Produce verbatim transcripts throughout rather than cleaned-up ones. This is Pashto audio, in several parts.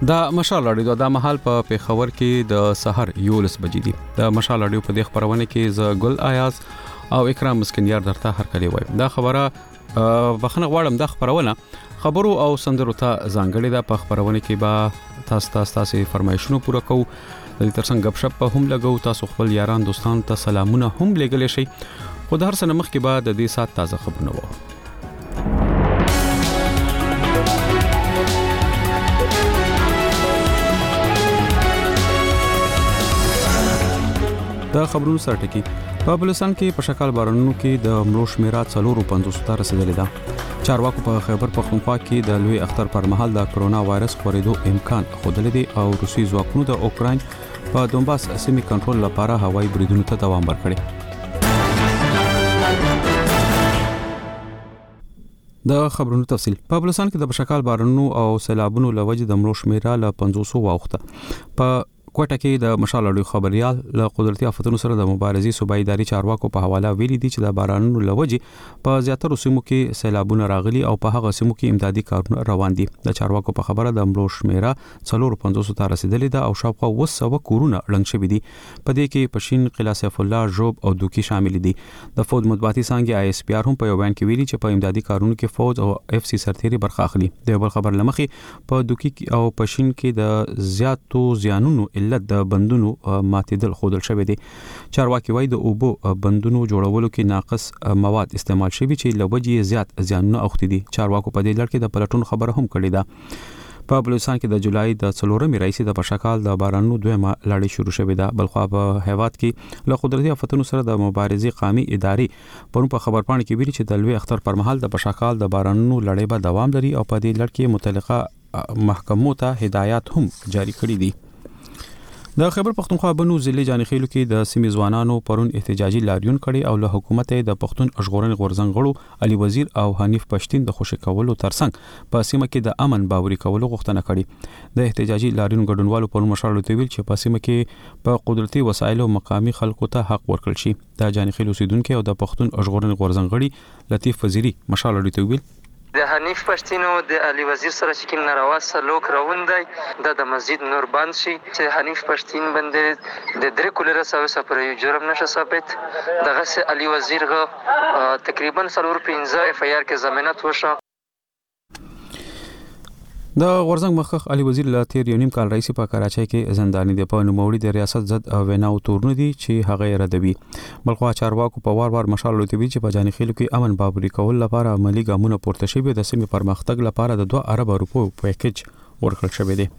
دا مشال اړیو د محل په پیښور کې د سحر یولس بجې دي. د مشال اړیو په دې خبرونه کې ز ګل آیاز او اکرام مسکنیار درته هر کلی وای. دا خبره بخنه غواړم د خبرونه خبرو او سندرو ته ځانګړي د په خبرونه کې با تاسو تاسو تاسو فرمایشونو پوره کوو. د دې ترڅنګ غب شپ هم لګو. تاسو خپل یاران دوستان ته سلامونه هم لګل شي. خو د هر څه مخ کې بعد د دې سات تازه خبرونه وو. د خبرونو سره ټکی په بلوچستان کې په شکل بارانونو کې د مړو شمیره څلور سوه پنځوس ته رسیدلې ده. چارواکو په خیبر پختونخوا کې د لوی اختر پر مهال د کرونا وایرس خورېدو امکان ښودل دي او روسي ځواکونو د اوکراین په دونباس سیمې کنټرول لپاره هوایي بریدونو ته دوام ورکړي. د خبرونو تفصیل په بلوچستان کې د بشکال بارانونو او سیلابونو لوجې د مړو شمیره ل پنځوس واوخته. په کوټه کې د مشال اړیو خبريال له قدرتي آفتونو سره د مبارزې صوبایي اداري چارواکو په حواله ویلي دي چې د بارانونو لوجې په زیاتره سیمو کې سیلابونه راغلي او په هغه سیمو کې امدادي کارونه روان دي. د چارواکو په خبره د مړو شمیره څلور سوه پنځوس ته رسیدلې ده او شاوخوا اوه سوه کورونه ړنګ شوي دي. په دې کې پښین قلعه سیف الله جوب او دوکي شامل دي. د فوج مطبوعاتي څنګه آی اس پی آر هم په یو بیان کې ویلي چې په امدادي کارونو کې فوج او اف سی سرتيري برخه اخلي. د بل خبر لمخې په دوکي او پښین کې د زیاتو زیانونو علت د بندونو ماتیدل خودل شوی دي. چارواکي وایي د اوبو بندونو جوړولو کې ناقص مواد استعمال شوی چې لوجې زیات زیانونه اوختي دي. چارواکو په دې لړ کې د پلټون خبره هم کړې ده. په بلوچستان کې د جولای د څلورمې رئیس د پشکال د بارانونو دویمه لړۍ شروع شوې ده. بلخوا په هیواد کې له قدرتي آفتونو سره د مبارزې قومي ادارې پرون په خبرپاڼه کې ویلي چې د لوی اختر پر مهال د پشکال د بارانونو لړۍ به دوام لري او په دې لړ کې متعلقه محکمو ته هدایات هم جاری کړي دي. د خیبر پختونخوا بنو ضلع جانخیلو کې د سیمې ځوانانو پرون احتجاجي لاریون کړي او له حکومت د پښتون ژغورنې غورځنګ غړو علي وزیر او حنیف پښتین د خوشی کولو ترڅنګ په سیمه کې د امن باوري کولو غوښتنه کړې. د احتجاجي لاریون ګډونوالو پرون مشال ویل چې په سیمه کې په قدرتي وسایلو مقامي خلکو ته حق ورکړل شي. د جانخیلو اوسیدونکو او د پښتون ژغورنې غورځنګ غړي لطیف وزیری مشال ویل د حنیف پښتینو د علي وزیر سره چې کوم ناروا سلوک روان دی د مسجد نور بند شي چې حنیف پښتین باندې د درې کولره ساوي سفر یو جرم نشه ثابت دغه سه علي وزیر غو تقریبا څلور پنځه اف آی آر کې ضمانت وشو. د غورځنګ مخخ علي وزیر له تیر یو نیم کال رئیس په کراچۍ کې زنداني دی. په نوموړي د ریاست ضد ویناو تورن دي چې هغه ردوي. بلخوا چارواکو په وار وار مشال لوتوي چې په جانخیلو کې امن باوري کول لپاره عملی ګامونه پورته شوي. د سیمې پرمختګ لپاره د دوه ارب روپو پیکیج ورکړل شوی دی.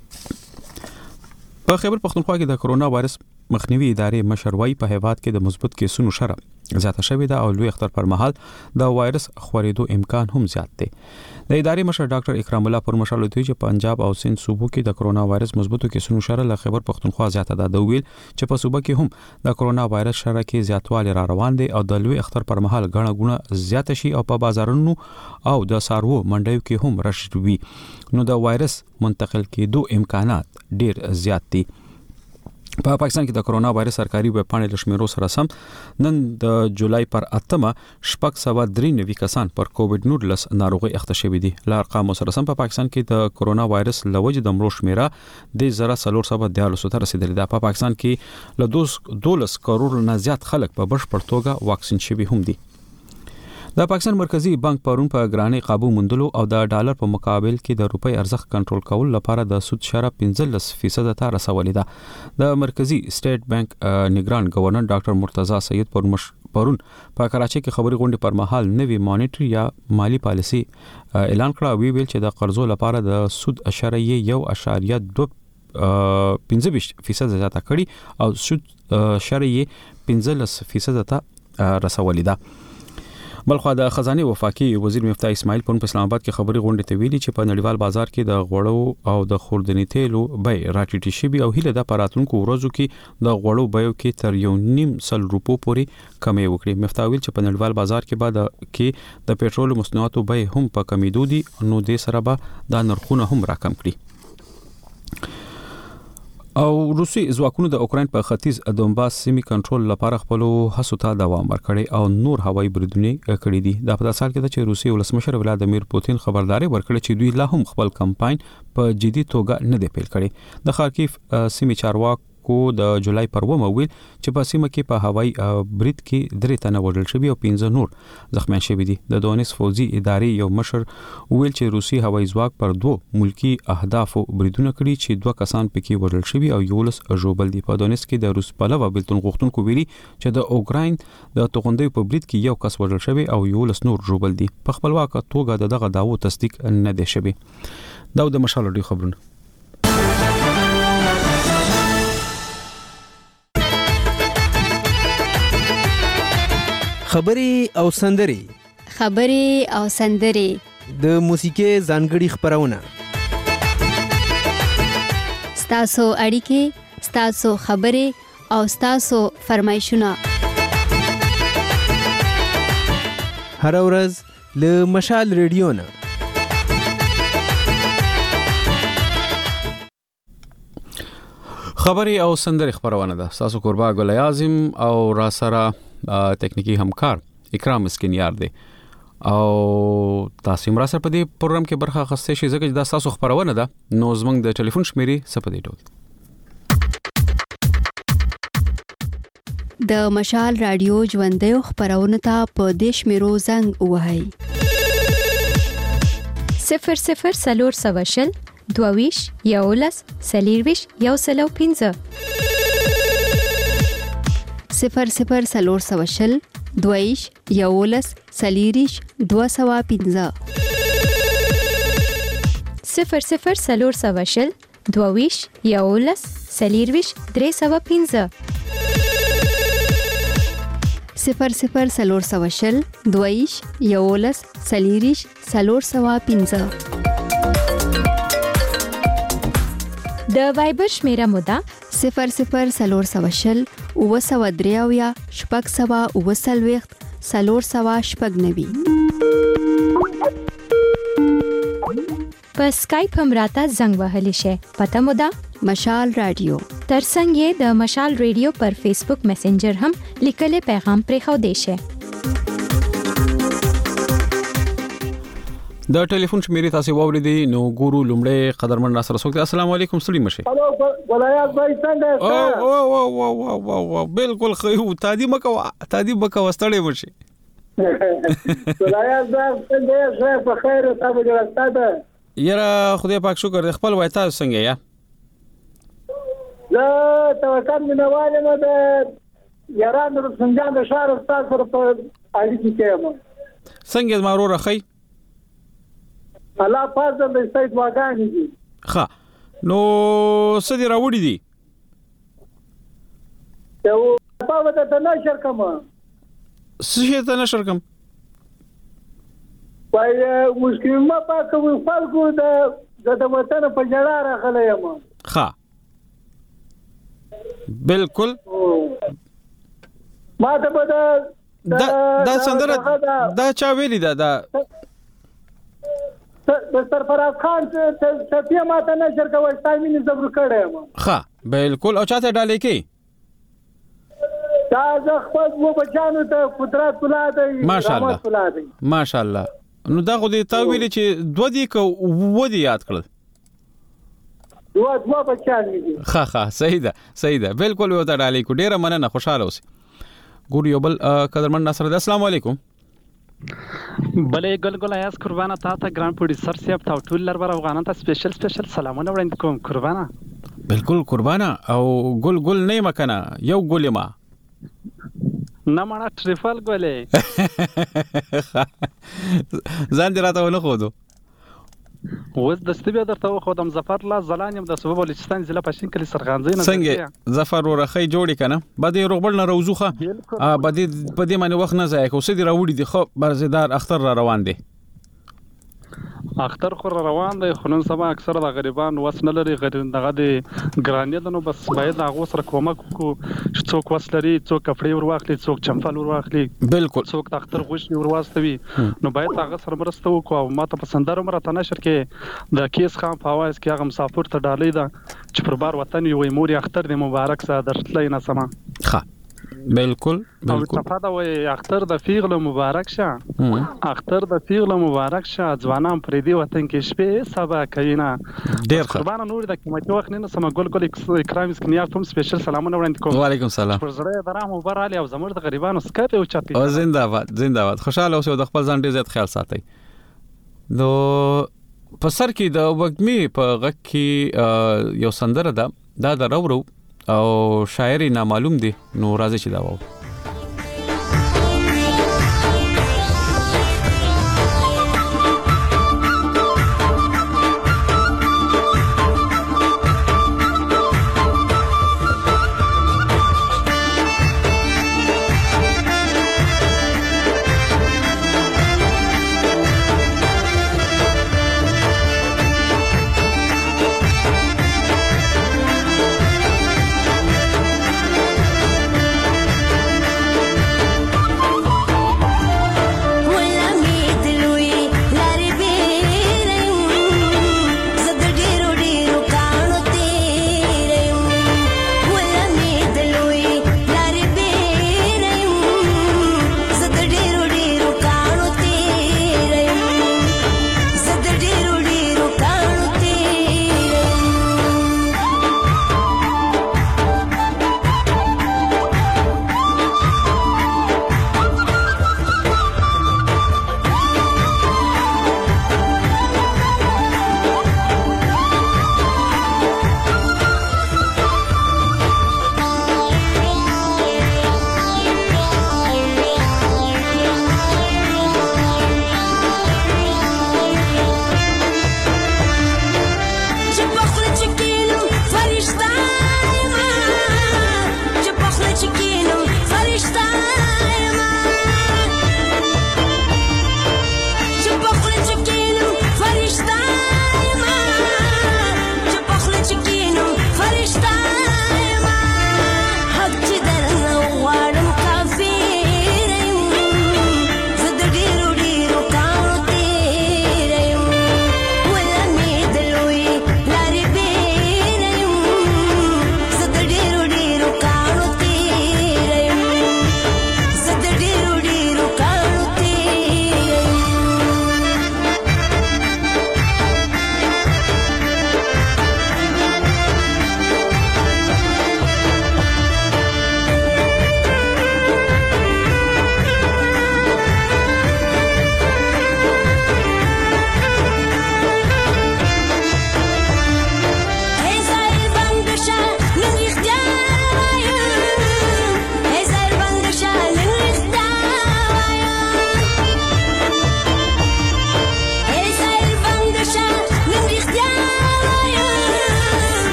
په خیبر پختونخوا کې د کرونا وایرس مخنیوي ادارې مشروعي په هیواد کې د مثبت کیسونو شره زیاته شوې ده او لوی اختر پر مهال د وایرس خورېدو امکان هم زیات دی. د ادارې مشر ډاکټر اکرام الله پر مشال دوی چې پنجاب او سند صوبو کې د کرونا وایرس مثبتو کیسونو شره له خیبر پختونخوا زیاته ده. د ویل چې په صوبه کې هم د کرونا وایرس شره کې زیاتوالی را روان دی او د لوی اختر پر مهال غڼه غونه زیات شي او په بازارونو او د سارو منډیو کې هم رش وي نو د وایرس منتقل کېدو امکانات ډیر زیات دي. په پا پاکستان کې د کرونا وایرس سرکاري ویب پاڼې له شمیرو سره سم نن د جولای پر اتمه شپږ سوه درې نوي کسان پر کووډ نولس ناروغي اخته شوي دي. له ارقامو سره سم په پاکستان کې د کرونا وایرس لوجې د مړو شمیره د زره څلور سوه دیارلس ته رسیدلې ده. په پاکستان کې له دولس کروڑ نه زیات خلک په بشپړ توګه واکسین شوي هم دي. د پاکستان مرکزی بانک پرون په ګرانۍ قابو موندلو او د ډالر په مقابل کې د روپۍ ارزښت کنټرول کول لپاره د سود شره پنځلس فیصد ته رسولې ده. د مرکزی سټیټ بانک نگران گورنر ډاکټر مرتضی سید پرون پرون په کراچۍ کې خبري غونډې پر مهال نوی مانیټري یا مالی پالیسی اعلان کړه. وی ویل چې د قرضو لپاره د سود اشاره یو اشاریه دو پنځه فیصد زیاته کړي او سود شره پنځلس فیصد ته رسولې ده. بلخوا د خزانه وفاقي وزیر مفتاح اسماعیل په اسلام آباد کې خبري غونډه ته ویلي چې په نړیوال بازار کې د غوړو او د خوردنی تیلو بیه راټیټې شوي او هله د پراتونکو ورځو کې د غوړو بیو کې تر یو نیم سل روپو پورې کمی وکړي. مفتاح ویل چې په نړیوال بازار کې بعد کې د پېټرول مصنوعاتو بیه هم په کمیدو دي نو د سره به د نرخونه هم راکم کړي. او روسي ځواکونو د اوکرين په ختیځ دونباس سیمې کنټرول لپاره خپل هڅو ته دوام ورکړي او نور هوایي بریدونه کړي دي. دا په سال کې د چې روسي ولسمشر ولادیمیر پوتین خبرداري ورکړه چې دوی لا هم خپل کمپاین په جدي توګه نه دی پیل کړی. د خارکیف سیمې چارواکو د جولای پر اوومه ویل چې په سیمه کې په هوایي برید کې درې تنه وژل شوي او پنځه نور زخمیان شوي دي. د دونیس فوزي ادارې یو مشر ویل چې روسي هوایي ځواک پر دوه ملکی اهدافو بریدونه کړي چې دوه کسان پکې وژل شوي او یولس ژوبل دي. په دونیس کې د روس پلوه بلتون غوښتونکو ویلي چې د اوکراین د توغندۍ په برید کې یو کس وژل شوی او یولس نور ژوبل دي. په خپلواک توګه دغه داوو تصدیق نه دی شوی. دا د مشال ډي خبرونه. خبري او سندري خبري او سندري د موسیقي ځانګړي خبرونه ستاسو اړیکې ستاسو خبري او ستاسو فرمایشونه هر ورځ له مشال ریډیو نه. خبري او سندري خبرونه ده. تاسو قربا ګل اعظم او را سره تکنیکی همکار اکرام مسکینیار دی او تاسو مرا سره په دې پروګرام کې برخه اخیستئ شئ ځکه چې دا تاسو خبرونه ده. نو زموږ د ټلیفون شمیرې سپدې ډول د مشال رادیو ژوندۍ خبرونه ته په دیش میرو زنګ وهاي صفر صفر سلور سواشل دوویش یولس سلیرویش یو سلو پینزه صفر صفر سلور سواشل دویش یولس سلیریش دو سوا پینزه صفر صفر سلور سواشل دوویش یولس سلیرویش درې سوا پینزه صفر صفر سلور سواشل دویش یولس سلیریش سلور سوا پینزه. د وایبر شمیره مودا صفر صفر سلور سواشل او سوا دریاویا شپږ سوا او سلويخت سلور سوا شپږ نوي. په اسکایپ هم راته زنګ وهلی شي. پته مودا مشال رادیو. ترڅنګ یې د مشال رادیو پر فیسبوک میسنجر هم لیکلي پیغام پرې خو دی شي. د ټلیفون شمیرې تاسو واوریدي نو ګورو لومړی قدرمن ناصر سوکته. السلام علیکم سړي مشه. الو ولایت بھائی څنګه او او او او او بالکل خو تادی مکو تادی مکو واستړې مشه. ولایت څنګه شه په خیر تاسو جوړه ده. یاره خدای پاک شکر خپل وای تاسو څنګه یا زه توکل منواله مده یاران د سنجان د شهر استاد سره په اړیکه کې یم. څنګه مارو راخی الله فضل د سید واغانی دي. ښه نو سدي راوړي دي یو په وته ته نشر کوم څه ته نشر کوم پای مسلمان پاکو خلکو د د وطن په جړه راغلی یم. ښه بالکل ما ته په دا دا سندره دا چا ویلی دا دا د سرفراز خان څه ته ما ته نشر کوي تامین زبر کړم. ښه بالکل او چاته ډالې کې دا زه خپل مو بچانو ته قدرت ولاده ماشاءالله ماشاءالله. نو دا خو دې تا ویلې چې دوه دی کو و دی یاد کړل دوه دوه بچان دي. ښه ښه صحیح ده صحیح ده بالکل یو ته ډالې کو ډیره مننه خوشاله اوسئ. ګور یو بل قدرمن ناصر السلام علیکم. بلې ګلګل ایاس قربانه تا ته ګران پروډوسر صاحب تا ټول لربر افغانان ته سپیشل سپیشل سلامونه وړاندې کوم قربانه. بالکل قربانه او ګل ګل نه مکنه یو ګل ما نه مانا ټریفل ګولې ځان دې راته ونه خو دو اوس د ستبیا درته خو د مظفر الله زلان يم د صوبه بلوچستان ضلع پښین کلی سرغانځي نه څنګه ظفر ورخی جوړی کنه بده روغبل نه روزوخه ا بده بده باندې وخت نه ځای کو سدي راوړي دي خو برزدار اختر را روان دي. اختر خو روان دی خو نن سبا اکثره د غریبان وس نه لري غریب دغه د ګرانې د نو بس باید هغه سره کومک وکړو چې څوک وس لري څوک کپړې ور واخلي څوک چمفل ور واخلي بالکل څوک د اختر غوښتي ور واستوي نو باید هغه سره مرسته وکړو او ماته په سندره مرته نشر کې د کیس خان په आवाज کې هغه مسافر ته ډالۍ ده چې پر بار وطن وي مور اختر د مبارک سره درتلای نه سما ښه بالکل او بالکل صفاده وي اختر د پیغله مبارک شه اختر د پیغله مبارک شه ځوانان پر دې وطن کې شپې سبا کوینا ډیر ښه قربان نور د قیمتي وخت نه سم ګل ګل اکرام اسکنیا ته سپیشل سلامونه وړاندې کوم وعلیکم السلام پر زړه درام وبراله او زموږ د غریبانو سکاپ او چاپی او زنده‌باد زنده‌باد خوشاله اوسئ او د خپل ځان ډیر زیات خیال ساتئ. نو په سر کې د وګمی په غک کې یو سندره ده دا د راورو او شاعر نامعلوم دي نو راځي چې دا وو. Thank you.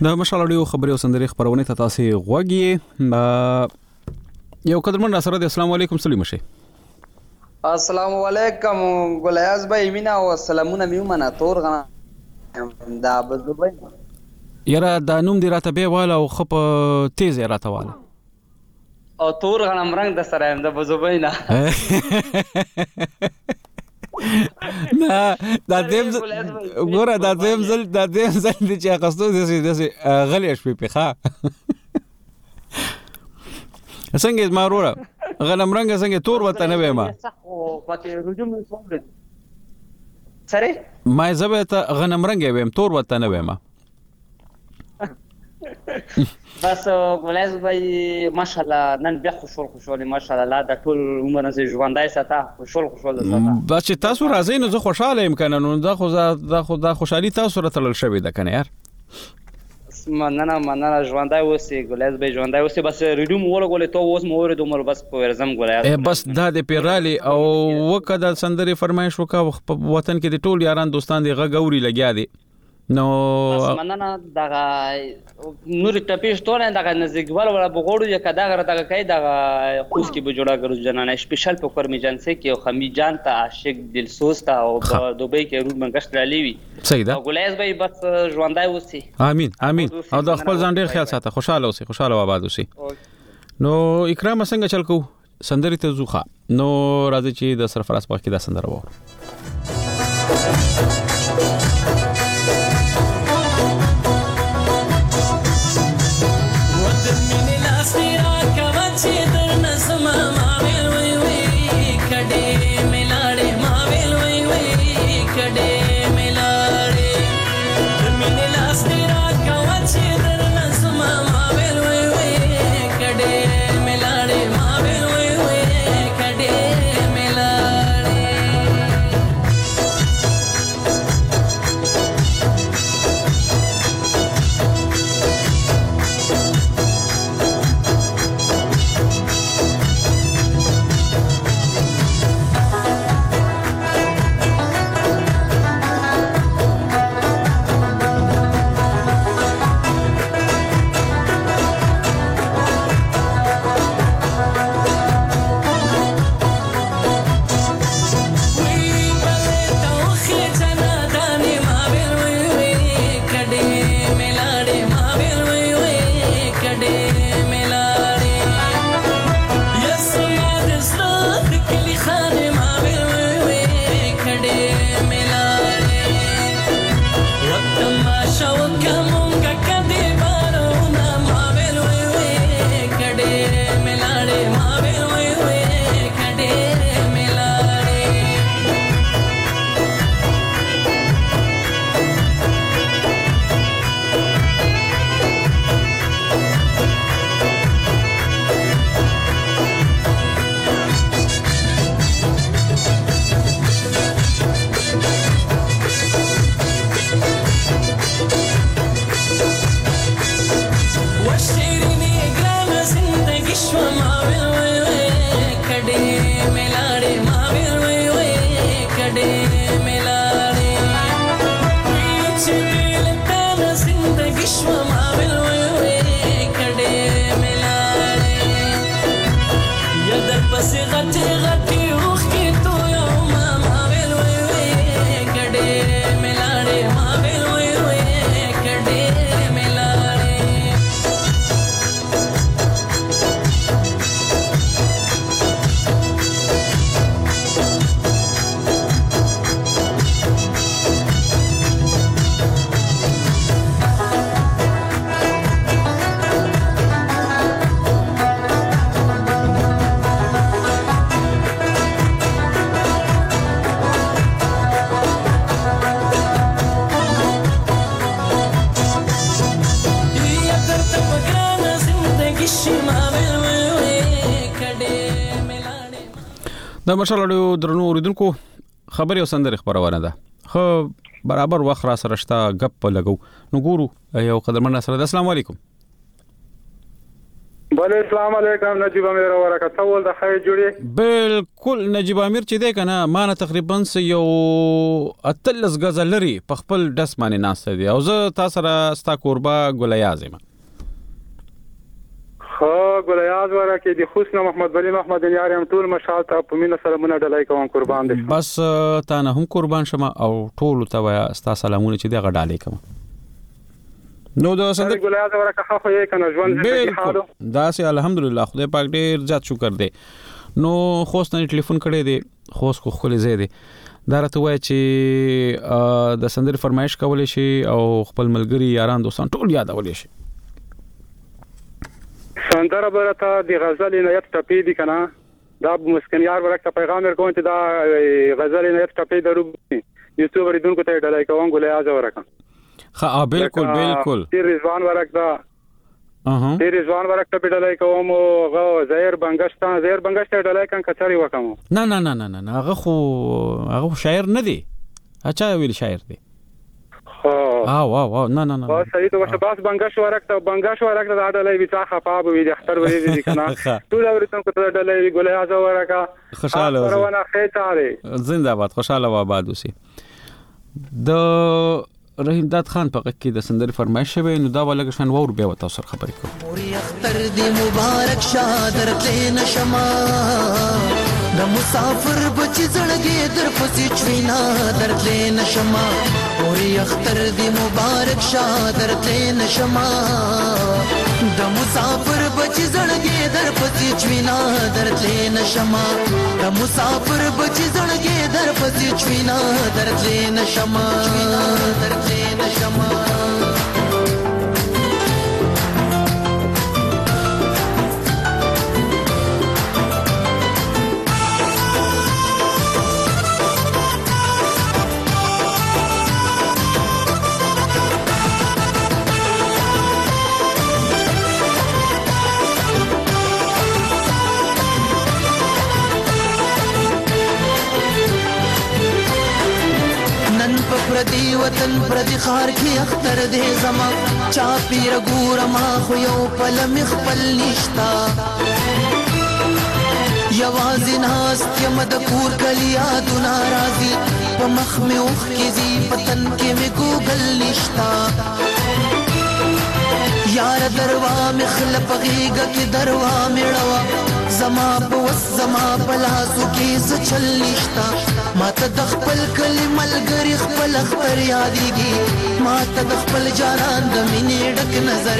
د مشال اډیو خبري او سندري خبرونه ته تاسو غوږی یو قدرمن سره د السلام علیکم سلیم شي. السلام علیکم ګلیاز بھائی مینا او سلامونه میومنه تور غنا دا بزوبای یاره دا نوم دی راته به والا او خپ تیز راته والا او تور غنم رنگ د سره د بزوبای نه نه دا دیم ګوره دا دیم زل دا دیم زل چې اخستو دې دې غلی شپې په څنګه ما وروره غنم رنگ څنګه تور وته نه وېما سره ما زبته غنم رنگ وېم تور وته نه وېما بس ګلیاز بھائی ماشاءالله نن بیا خوشحال خوشحال ماشاءالله دا ټول عمر نه ژوندای ساته خوشحال خوشحال ساته بس تاسو راځئ نو زه خوشاله یم کنه نو دا خو دا خو دا خوشحالي تاسو را تلل شوی ده کنه یار مننه مننه ژوندای اوسې ګلیاز بھائی ژوندای اوسې بس ریډیو مو ولګولې ته اوس مو ورې دومره بس په ورزم ګلیاز بس دا د پیرالي او وکړه د سندري فرمایش وکړه وطن کې د ټول یاران دوستان دی غغوري لګیا دي نو مننه دا نور ټپیش ټول دا نزدیکوال ولا بغوړو یا کدا غره دا کای دا خوش کی به جوړا ګرځ جنانه سپیشل په کور میجانسه کې او خمی جان ته عاشق دلسوز ته او دوبۍ کې روز منګشت لالي وي صحیح ده ګلیاز بھائی بس ژوندای اوسې امين امين او د خپل ځان ډیر خیال ساته خوشاله اوسې خوشاله آباد اوسې نو اکرام څنګه چل کو سندري ته زوخه نو راځي چې د سرفراز په کې دا سندره وو د مشال اډیو درنو اوریدونکو خبري او سندري خبرونه ده خو برابر وخت را سره شته غپ لګو نو ګورو یو قدرمن سره السلام علیکم بله السلام علیکم نجیب امیر ورکه ول د خیر جوړي بالکل نجیب امیر چې دی کنه مانه تقریبا یو اتلس غزه لري په خپل داس باندې ناشته دی او زه تاسو را ستا قربا ګلیاز یم خو ګلیاز ورکه د حسن محمد ولی محمد یار هم ټول مشال ته په مینه سلامونه ډلای کوم قربان دي بس تا نه هم قربان شمه او ټول ته ویا ستا سلامونه چې دغه ډالې کوم نو د سندر ګلیاز ورکه خو یې کنه ژوند دې حالو دا سي الحمدلله خدای پاک ډیر زیات شکر دی نو خوست نه ټلیفون کړی دی خوست کو خپل ځای دی دا راته وای چې د سندر فرمایش کولې شي او خپل ملګری یاران دوستان ټول یادولې شي سندر برته د غزل نهایت ټپې دي کنه دا مسکن یار ورکه پیغام ورکوم چې دا غزل نهایت ټپې درو یوټیوب ریدونکو ته ډلای کوم ګلیاز ورکه ها بالکل بالکل تیر رضوان ورکدا اها تیر رضوان ورکدا پډلای کوم او غو زهیر بنگشتان زهیر بنگشت ډلای کان کچاري وکم نه نه نه نه نه هغه خو هغه شاعر نه دی اچھا ویل شاعر دی ها اه واه واه نه نه نه بس صحیح ته وشباس بنگش ورکدا بنگش ورکدا ډلای ویتا خپاب وی د اختر وی دي کنه ټول اورتن کو ډلای ګلیاز ورکا خوشاله اوسه ورونه خیتاره زنده باد خوشاله و آباد اوسه د رحیم داد خان په کې د سندري فرمایش شوی نو دا ولګ شان وور بیا وتا سره خبرې کوم پوری اختر دی مبارک شادر تلین شما د مسافر بچ زړګي در پسې چوینا در تلین شما پوری اختر دی مبارک شادر تلین شما د مسافر بچ زړګي در پسې چوینا در تلین شما د مسافر بچ زړګي در پسې چوینا در تلین شما در تلین شما پردی وطن پردی خار کی اختر دے زما چا پیر ګور ما خو یو پل مخبل نشتا یواز ناس یم د کور کلیا د ناراضی په مخ می اوخ کی زی پتن کې می ګوګل نشتا یار دروا مخلف غیګه کی دروا میړوا زما په زما پلاسو کې ز چل نشتا ماته د خپل کلی ملګری خپل خبر یادېږي ماته د خپل جانان د مینې ډک نظر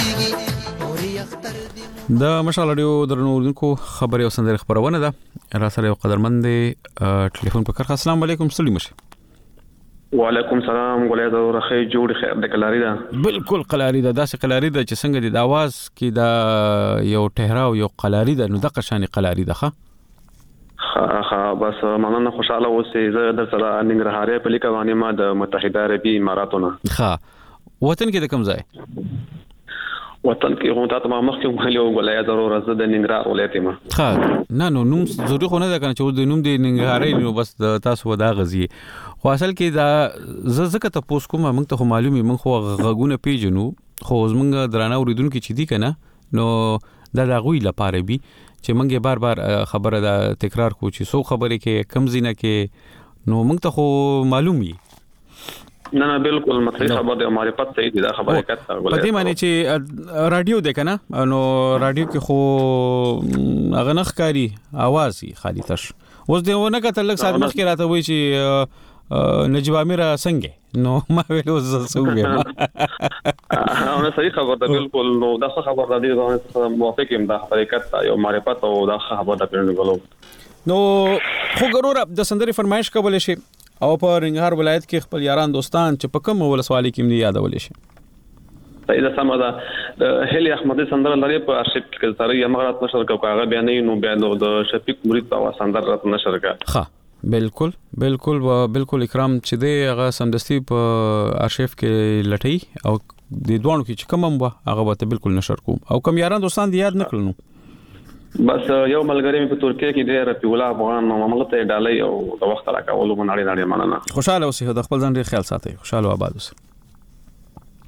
یادېږي د مشال اډیو درنوونکو خبري او سندري خبرونه ده را سره یو قدرمند ټلیفون په کار السلام علیکم سلیم شه وعلیکم السلام ګلیاز او رخی جوړ خیر د کلاری ده بالکل کلاری ده داسې کلاری ده چې څنګه د आवाज کې دا یو ټهراو یو کلاری ده نو د قشانی کلاری ده ها ها بس مننه خوشاله اوسې زه د سره ننګرهاري په لیکوانی ما د متحده عربي اماراتونو ها وطن کې د کوم ځای وطن کې غونډه ته ما مخکې ویلو ګلیاز او رزه د ننګرهار ولایت ما ها نه نو نوم ضروري خو نه ده کنه چې د نوم د ننګرهاري نو بس تاسو ودا غزي خو اصل کې دا زکه ته پوس کومه موږ ته معلومي موږ خو غغونه پیژنو خو زمونږ درانه اوریدونکو چې دي کنه نو دا د غوي لپاره بي چې موږ بار بار خبره دا تکرار کو چې سو خبره کې کم زینه کې نو موږ ته خو معلومي نه نه بالکل مطلب خبره د معرفت صحیح دي دا خبره کته په دې معنی چې رادیو ده کنه نو رادیو کې خو هغه نخ کاری आवाज خالی تش اوس دی ونه کته لک سات مخ کې راته وای چې نجیب امیر څنګه نو ما ویلو زسو یم انا صحیح خبره ده بالکل نو دا خبره ده دا موافق یم دا خبره کته یو معرفت او دا خبره ده پیرنګ غلو نو خو ګرور د سندري فرمایش کول شي او په رنګار ولایت کې خپل یاران دوستان چې په کوم ولسوالۍ کې مې یادول شي پیدا سم ده هلي احمدي سندر لري په ارشیف کې سره یې مغرات نشر کو هغه بیانې نو بیان د شفیق مرید او سندر رات نشر کا ها بالکل بالکل و بالکل اکرام چې دی هغه سمدستي په ارشیف کې لټي او د دوانو کې چې کوم هم هغه به بالکل نشر کوم او کوم یاران دوستان دی یاد نکړنو بس یو ملګری په ترکیه کې دی رفیع الله افغان مملکت ډالۍ او د وخت راکولو مناړي نړۍ مننه خوشاله اوسې د خپل ځان ډیر خیال ساتي خوشاله آباد اوسې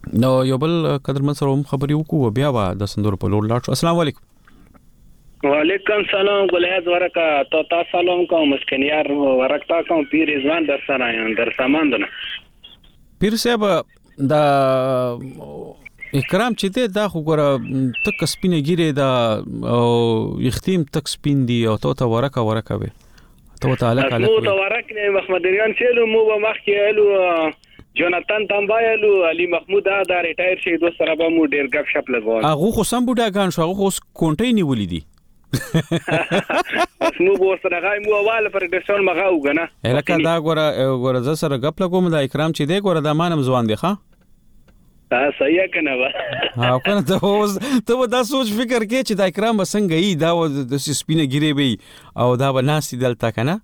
نو یو بل قدرمن سره هم خبرې وکړو بیا به د سندرو په لور لاړ شو. السلام علیکم. وعلیکم سلام غلیاز ورکا تو تا سلام کوم مسکنیار ورکتا کوم پیر رضوان در سره یم در ساماندنه. پیر صاحب دا اکرام چې دی دا خو ګوره تک سپینه ګیره دا او یختیم تک سپین دی او تو ته ورکا ورکا وي تو ته الک الک مو ته ورک نه محمد ریان چلو مو به مخ کې الو جوناتان تنبایلو علي محمود دا ریټایر شي دوه سره به مو ډیر غف شپ لګول هغه خو سم بوډاګان شو هغه خو کونټې نیولې دي بس مو به سره غای مو اول پر ډیسون مغاو غنه الکه دا ګوره ګوره ز سره غپ لګوم دا اکرام چې دی ګوره دا مانم ځوان دی ښا ها صحیح کنه وا ها کنه ته اوس ته دا سوچ فکر کې چې دا اکرام څنګه ای دا د سپینه ګیره وي او دا به ناسي دلته کنه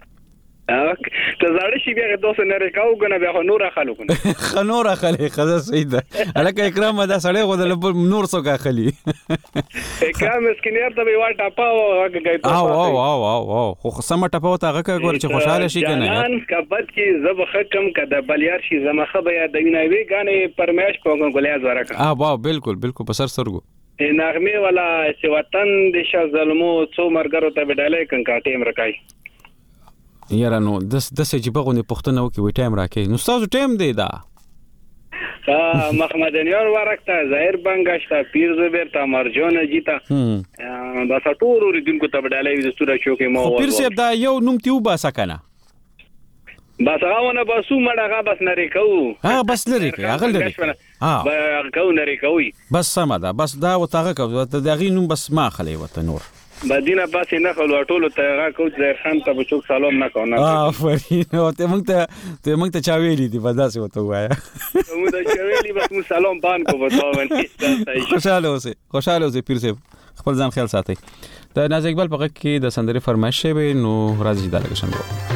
ته زړه شي بیا دوسه نه رکاو کنه بیا نور اخلو کنه خنور اخلي خزه سید الکه اکرام دا سړی غو د نور څوک اخلي اکرام مسکینر ته وی واټه پاو هغه گئی او او او او خو سم ټپاو ته هغه ګور چې خوشاله شي کنه جانان کبد کی زب حکم کده بلیار شي زمخه بیا د ویناوی غانې پرمیش کوم غلیاز ورکه اه واو بالکل بالکل په سر سرګو نغمه والا سی وطن د ش ظلمو څو مرګرو ته بدالې کنه ټیم رکای یاره نو دس دس چې بغونه پښتنه وکي وي ټایم راکې نو تاسو ټایم دی دا ها محمد انور ورکتا ظاهر بنگاشتا پیر زبیر تا مرجون جیتا بس ټول ورېدونکو ته بدالې د ستوره شو کې مو پیر صاحب دا یو نوم تیو باسا کنه بس هغه بسو مړه بس نری کو ها بس لري هغه لري ها کو نری کوي بس سم ده بس دا وتاغه کو دغه نوم بس ما خلی وته نور بدینه پاسې نه خلو ټولو ته هغه کوچ زهر خان ته بچوک سلام نه کوونه افرین او ته مونږ ته ته مونږ ته چا ویلي دي بداسه وته وایا مونږ ته چا ویلي بس مو سلام بان کو بتاون خوشاله اوسه خوشاله اوسه پیر صاحب خپل ځان خیال ساتئ د ناز اقبال په کې د سندري فرمایش شوی نو راځي دا لګ شنو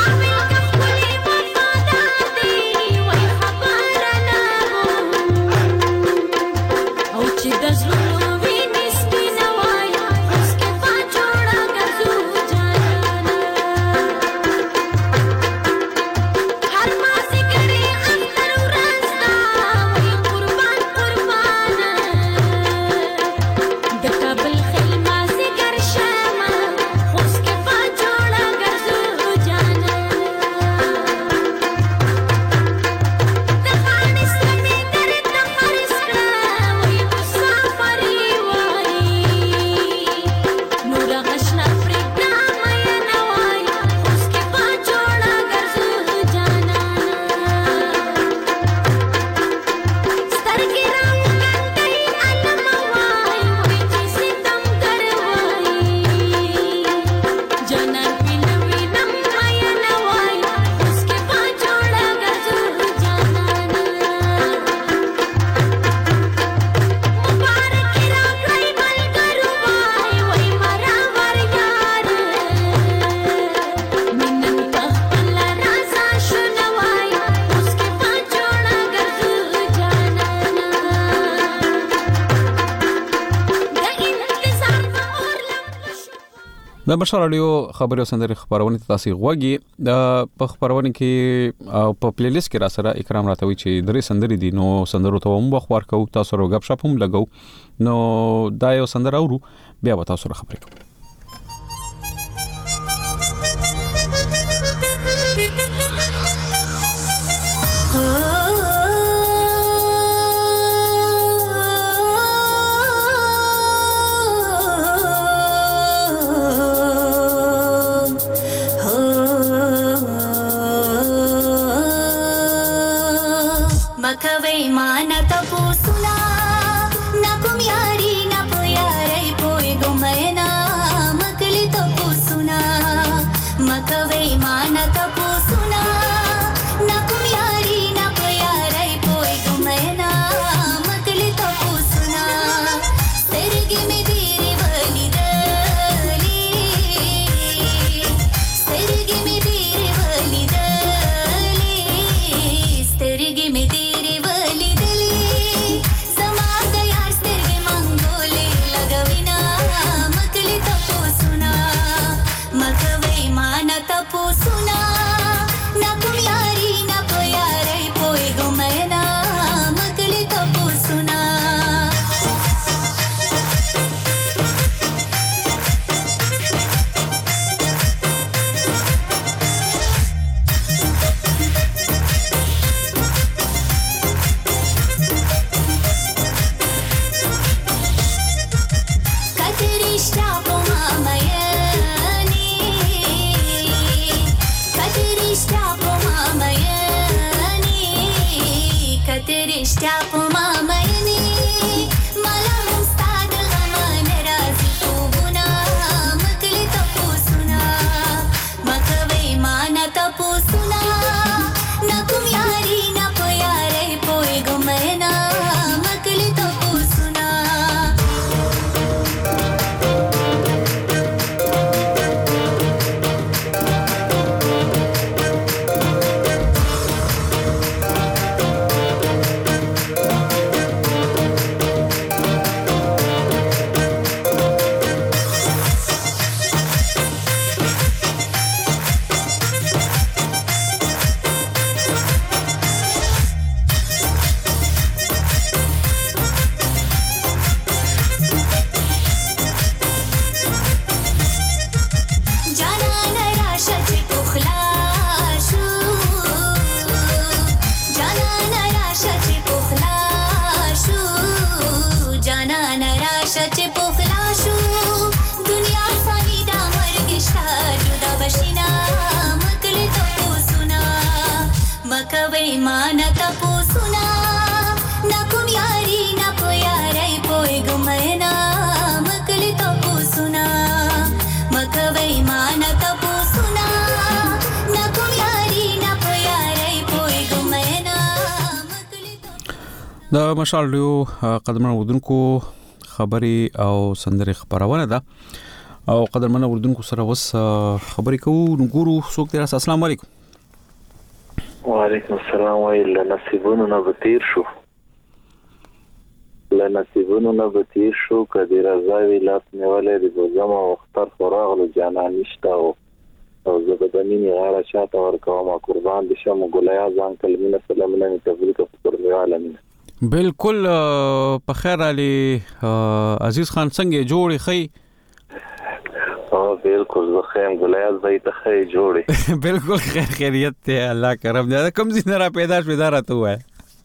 د بشر رادیو خبري سندري خبرونه تاسو غوږی د په خبرونه کې په پلی لیست کې را سره اکرام راتوي چې درې سندري دي نو سندرو ته هم بخوار کو تاسو رو غب شپ هم لګو نو دا یو سندر اورو بیا به تاسو خبرې کوم Makavai mana tapusuna na kumyari na puyari puy gumayna جانان راشه چې پخلا شو دنیا فانی دا مرګ شتا جدا بشینا مکلی تپو سنا مکوي مان تپو سنا نکوم یاری نکو یاری پوی ګمنا مکلی تپو سنا مکوي مان تپو سنا نکوم یاری نکو یاری پوی ګمنا د مشالډیو قدمن ودونکو خبري او سندري خبرونه ده او قدرمن ودونکو سره وس خبري کوو ګورو څوک تر السلام علیکم وعلیکم السلام ویل نصیبونو نه بتیر شو ل نصیبونو نه بتیر شو کدی رضاوی لاس نیولې د ګوزما وختر فراغلو جانا نشتا او او زبدنی غاړه شاته ورکوم قربان دي شم ګولیا ځان کلمه سلام نه تبلیغ پر میوالمین بالکل په خیر علي عزیز خان څنګه جوړي خي او بالکل زه خیم ګلیاز به ته خی جوړي بالکل خیر خیریت ته الله کرم دې کوم ځین را پیدا شو دار ته وای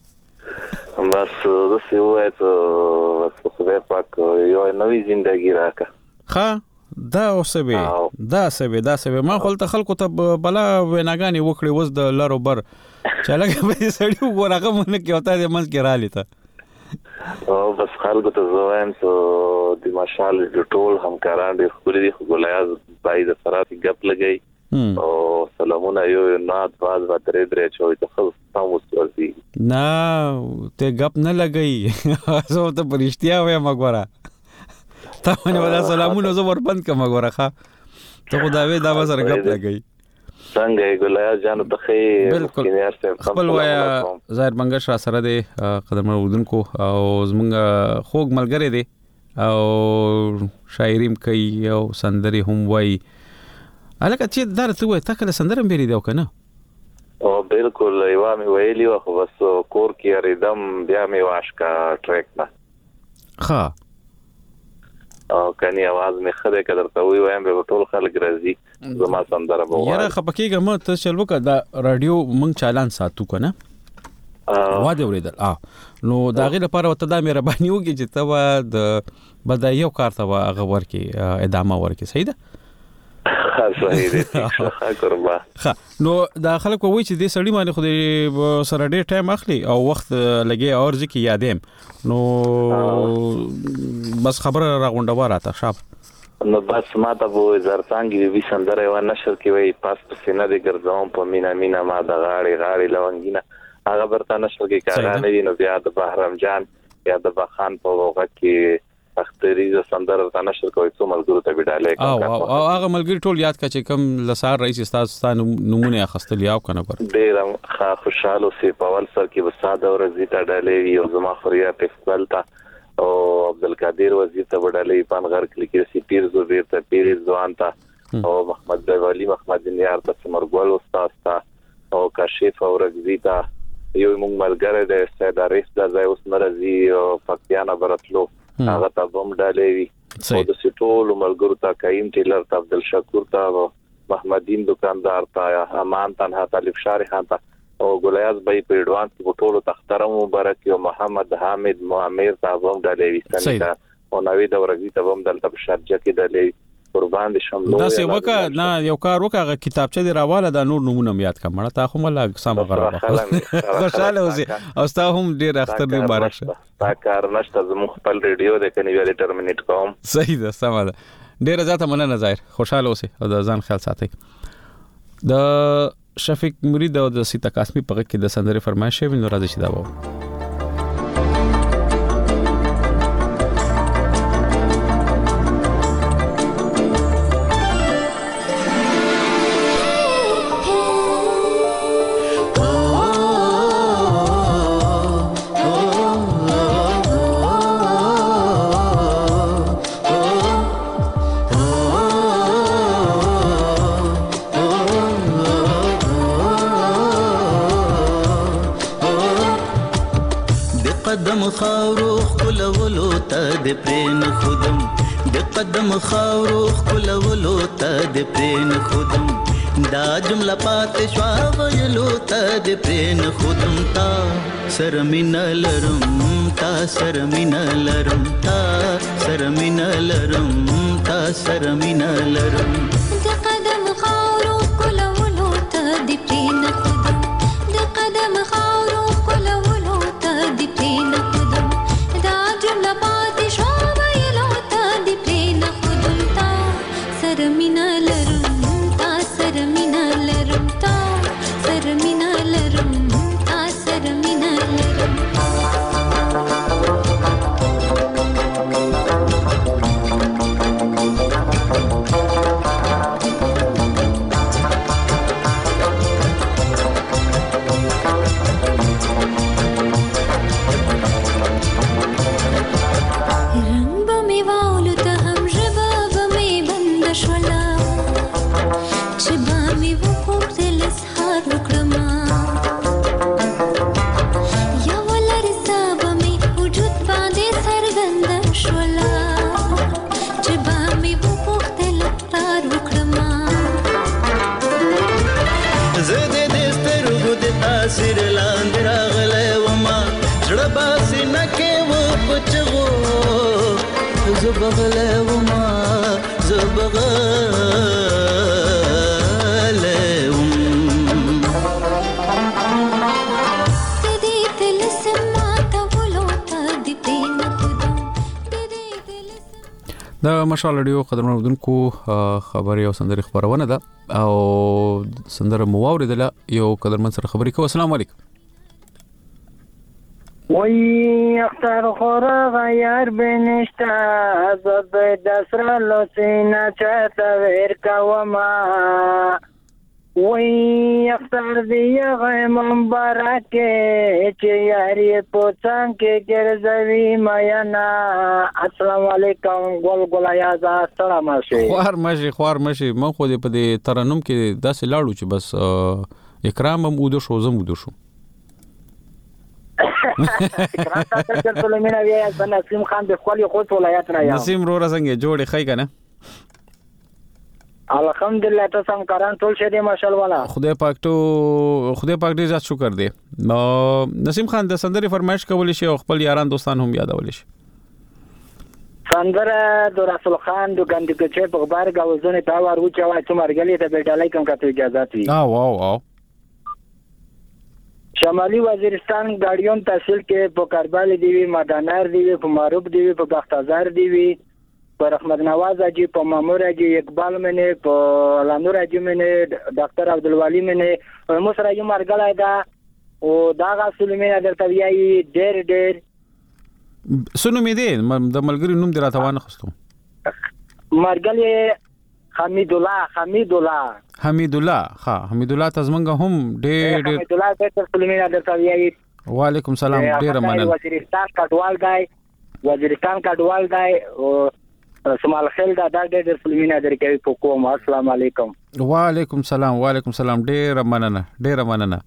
بس زه سی وای ته خدای پاک یو نوې ژوندۍ راکا ها دا اوسبه دا سبه دا سبه ما خپل خلکو ته بلا وناګانی وکړي وز د لارو بر چلګه به سړی وګورغه مونږ کې وتا دې منځ کې را لیته او بس خلکو ته زوایم ته د ماشال د ټول همکاران د خپل دي ګلیاز پای د فرات غپ لګي او سلامونه یو نات باز و درې درې چوي ته خو تاسو ورسي نه ته غپ نه لګي زه ته پرشتیا وایم مګورا ته باندې ودا سلامونه زه ور بند کما ګوره ښا ته خدای دا وسره غپ لګي څنګه ګلیاز جان ته خې خپل وایا ظاهر منګش را سره دی قدم ودونکو او زمونږ خوګ ملګری دی او شاعریم کوي او سندري هم وای الکه چې درته وای تا کله سندرم بیری دی کنه او بالکل یو می ویلی خو بس کور کې ریدم بیا می واشکا ټریک نه ها او کني आवाज می خره کدر ته وی وایم به ټول خلک راځي زما سندره بو یاره خپکیګه مې ته چلو کدا رادیو مونږ چالان ساتو کنه وا دې ورېدل اه نو دا غي لپاره وته دا مې ربانی وږي چې ته د بدایو کار ته هغه ورکی ادامه ورکی صحیح ده صحیح دی قربان ها نو دا خلک وایي چې دې سړی باندې خو سره ډېر ټایم اخلي او وخت لګي اور ځکه یادیم نو بس خبره راغونډه وراته شاب نو بس ما ته وو زرتانګي وی سندره و نشر کې وای پاس پسینه دې ګرځوم په مینا مینا ما د غاړي غاړي لونګینا هغه برته نشر کې کارانه دي نو بیا د بهرام جان یا د بخان په وګه کې اختری ز سندره ته نشر کوي څو ملګرو ته وډاله او او هغه ملګری ټول یاد کا چې کم لسار رئیس استاد ستانه نمونه اخستل یاو کنه پر ډیر خوشاله سي په ول سر کې وساده ورځی ته ډالې یو زما خوریا په خپل تا او عبدالقادر وزیر ته وډالې پان غر کلیکي سي پیر زوبیر ته پیر ځوان تا او محمد ولی محمد نیار ته سمرګل استاد تا او کاشف اورګزی تا یو موږ ملګری د سید عارف د ځای اوس مرزي او پکتیانا برتلو هغه ته بم ډالې وی او د سټول ملګرو ته کایم ټیلر ته عبدل شکور ته محمدین دکاندار ته امان تنها طالب شارح ته او ګلیاز بای په ایڈوانس ټول تخترم مبارک او محمد حامد معمر ته بم ډالې وی څنګه او نوې د ورګي ته بم دلته په شارجه کې ډالې قربان دي شم دا څه وکړه نه یو کار وکړه کتابچه دی راواله دا نور نمونه یاد کړم مړه تا خو مله سم غره خوشاله اوسې او ستا هم ډیر اختر دی مبارک شه تا کار نشته زموږ خپل ریډیو د کني ویل ټرمینیټ کوم صحیح ده سم ده ډیر زیاته مننه ظاهر خوشاله اوسې او د ځان خیال ساتي د شفیق مرید او د سیتا قاسمی په کې د سندري فرمایشه وینو راځي چې دا وو خاورو خلولو ته د پرین خودم د قدم خاورو خلولو ته د پرین خودم دا جمله پات شوا ویلو ته د پرین خودم تا سر مين لرم تا سره مینا لرم تا سره مینا لرم تا سره مینا لرم د قدم خاورو کولولو ته دی پرین خودم د قدم خاورو کولولو ته دی پرین خودم دا جمله پاتې شو ویلو ته دی پرین خودم تا سره مینا لرم تا سره مینا لرم تا سره مینا لرم تا سره مینا لرم سر لاندې راغلی وما زړه باسي نه کې و پچغو زه بغلی وما زه بغلی وم دې تلسم ماته ولوته دې پرېنه خودم د مشال رادیو قدرمن اورېدونکو خبري او سندري خبرونه ده او سندره مو واوریدله یو قدرمن سره خبري کوو. السلام علیکم. وی اختر خورغ یار بنشتا زب دسر لسینا چاہتا ویرکا وما وی اختر دیا غیم مبارکے چی یاری پوچان کے گرزوی میانا. السلام علیکم. گل گل یازا سلام شي خوار مشي خوار مشي من خو دې په دې ترنم کې داسې لاړو چې بس اکرام هم ودو شو زم ودو شو نسیم خان د خپل خوت ولایت نه یم. نسیم رو رسنګ جوړې خی کنه الحمدلله تاسو هم کاران ټول شه دي ماشاءالله والا خدای پاک ته خدای پاک دې زیات شکر دی. نو نسیم خان د سندري فرمایش کول شي او خپل یاران دوستان هم یادول شي. سندره د رسول خان د ګندګچې په خبر غوځونه دا ور و چې وای چې مرګلې ته بیٹالای کوم کته اجازه وي. اه واو واو شمالي وزیرستان ګاډیون تحصیل کې په کربال دی وی مدانر دی وی په معروف دی وی په بختازار دی وی په رحمت نواز اجي په مامور اجي اقبال منه په لانور اجي منه ډاکټر عبدالولی منه مو سره یو مرګلای دا او دا غسل مینه درته ویای ډېر ډېر سونو می دی د ملګری نوم دی راته وانه خستو مرګلې حمید الله حمید الله حمید الله ها حمید الله تزمنګ هم ډېر ډېر حمید الله ډېر سلیمه درته ویای. وعلیکم سلام ډېر مننه. وزیرستان کډوال دی وزیرستان کډوال دی او سمال خیل دا ډېر سلیمه درکوي په کوم. السلام علیکم. وعلیکم سلام وعلیکم سلام ډېر مننه ډېر مننه.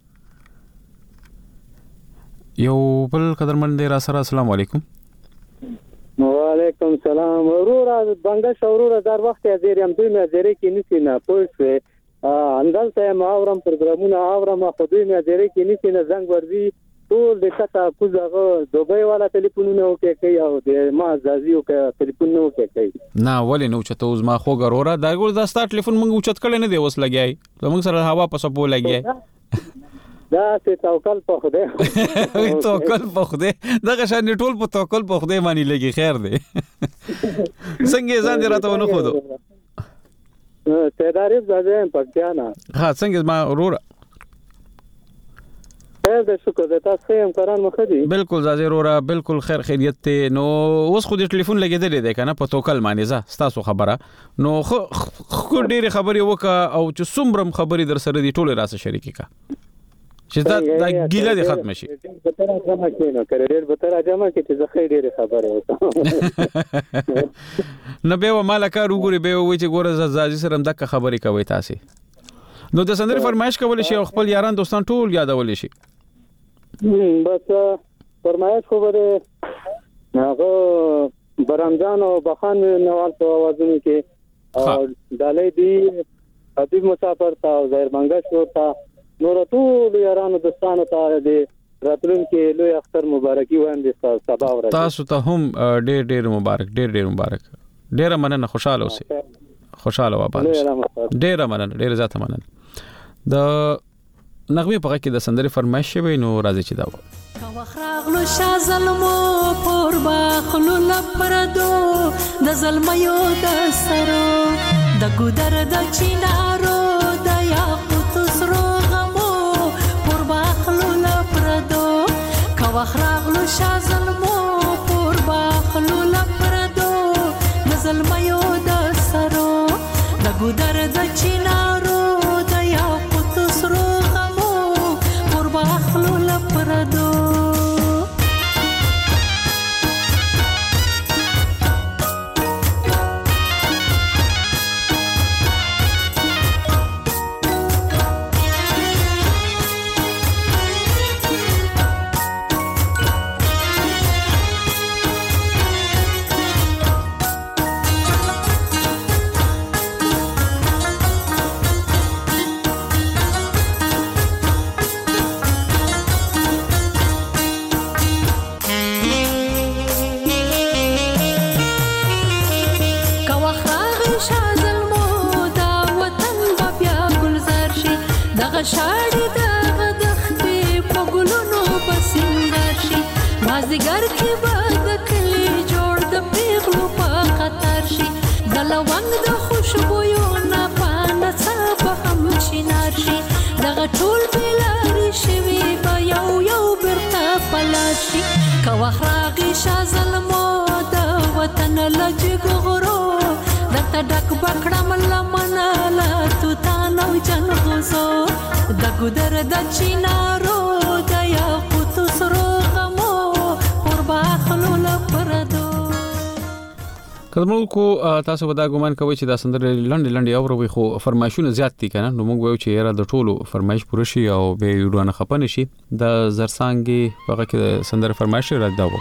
یو بل قدرمن دی را سره. السلام علیکم. وعلیکم سلام. ورور بنگش ورور در وخت ازیرم دوی مزری کې نسی نه پوښتې اندل ته ماورم پروګرامونه اورم خو دوی مزری کې نسی نه زنګ ورځي ټول د کته کوزغه دوبۍ والا ټلیفونونه وکي کوي او د ما ځازیو کې ټلیفونونه وکي کوي. نه ولې نو چته اوس ما خو ګرورا دا ګور دا ستار ټلیفون مونږ اوچت کړي نه دی اوس لګیای زموږ سره هوا په سپو لګیای دا ته توکل په خدای وي توکل په خدای دا شان ټول په توکل په خدای باندې لګي خیر دی. څنګه ځان دې راته ونه خو ته دارې ځاځم پکتیانا ها څنګه ما ورور خیر دې شکر دې تاسو هم کاران مخدي بالکل ځاځي ورور بالکل خیر خیریت ته. نو اوس خو دې ټلیفون لګیدل دی کنه په توکل باندې ځه تاسو خبره نو خو ډېر خبرې وکا او چې څومره خبرې در سره دي ټول راسه شریکي کا چې دا د ګیله دې ختم شي. به تر راځم کینو کړه ډېر به تر راځم چې زه خې ډېر خبره وکم نو به مال کار وګوري به وای چې ګوره زازي سره هم دغه خبرې کوي تاسو. نو د سندري فرمایش کول شي او خپل یاران دوستان ټول یادول شي. بس فرمایش خو به هغه برامجان او بخان نوال په आवाजونو کې دالې دی حبیب مسافر تا زهر منګش ورتا نور ټول یارانو دوستانو ته دې راتلونکي لوی اختر مبارکي وړاندې سبا ورځ تاسو ته هم ډېر ډېر مبارک ډېر ډېر مبارک ډېر مننه خوشاله اوسئ خوشاله واباد ډېر مننه ډېر زیات مننه د نغمه په کې د سندري فرمایش شوی نو راځي چې دا و وخراغلو شازلمو پور باخلو لپردو د زلمیو د سرو د ګودر د چینارو د یاقوت سرو غمو پور باخلو لپردو کا وخراغلو شازلمو پور باخلو لپردو د زلمیو د سرو د ګودر د چینارو د یاقوت سرو غمو پور باخلو لپردو شاړې د غدختې په ګلونو بسنګر شي مازدیګر کې به د کلي جوړ د پیغلو په خطر شي د لونګ د خوشبویو نه پانه څه به هم شینار شي دغه ټول بېلارې شوي به یو یو بیرته پلار شي که وخت راغی شاه زلمو د وطن له جګو غرو درته ډک به کړم لمنه له توتان او جلغوزو د ګودر د چینارو د یاقوتو سرو غمو پر باخلو لپردو کله کو تاسو ودا ګومان کوي چې دا سندره لنډ لنډ اوروي خو فرمایشونه زیات دي کنه نو موږ وایو چې یاره د ټولو فرمایش پوره شي او به یوډونه خپنه شي د زرسانګي هغه کې سندره فرمایش را دا و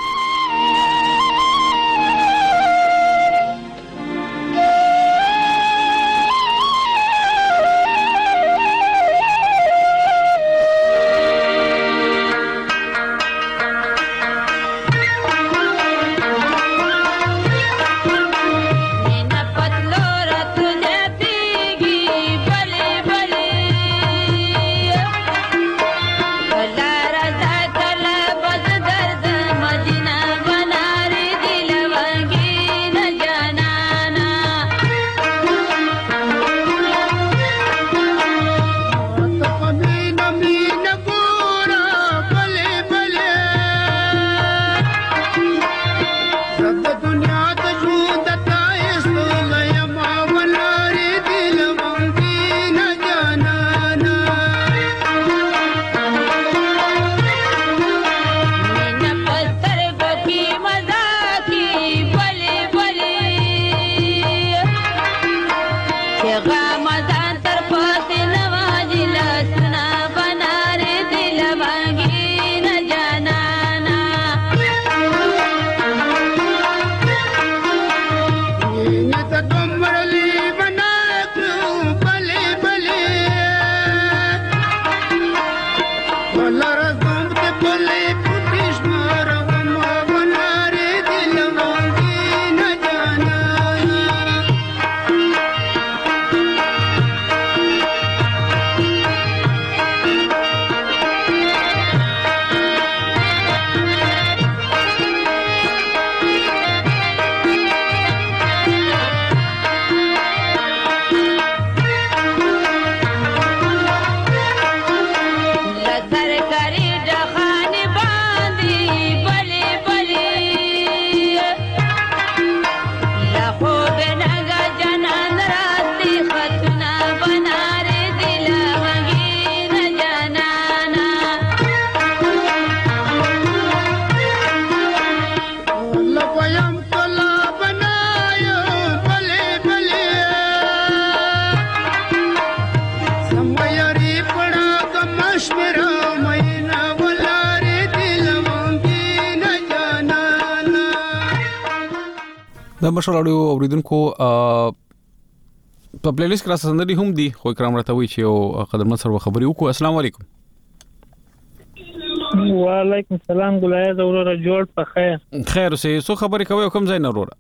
د مشر اړیو اوریدونکو په پلی لیست کې راځي سندري هم دي خو کرام راته وی چې او قدرمن سره خبري وکړو. السلام علیکم. وعلیکم السلام ګلایز وروره جوړ په خیر خیر اوسې څو خبرې کوي کوم ځای نه وروره